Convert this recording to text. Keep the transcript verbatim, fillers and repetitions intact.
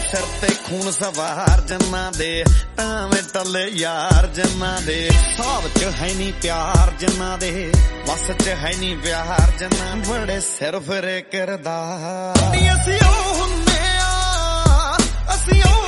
ਸਿਰ ਤੇ ਖੂਨ ਸਵਾਰ ਜਿੰਨਾ ਦੇ, ਟਾਵੇਂ ਟੱਲੇ ਯਾਰ ਜਿੰਨਾ ਦੇ, ਸਾਬ ਚ ਹੈ ਨੀ ਪਿਆਰ ਜਿੰਨਾ ਦੇ, ਬਸ ਚ ਹੈ ਨੀ ਪਿਆਰ ਜਿੰਨਾ, ਬੜੇ ਸਿਰ ਫਿਰੇ ਕਿਰਦਾਰ। ਅਸੀਂ ਉਹ ਹੁੰਨੇ ਆ, ਅਸੀਂ ਉਹ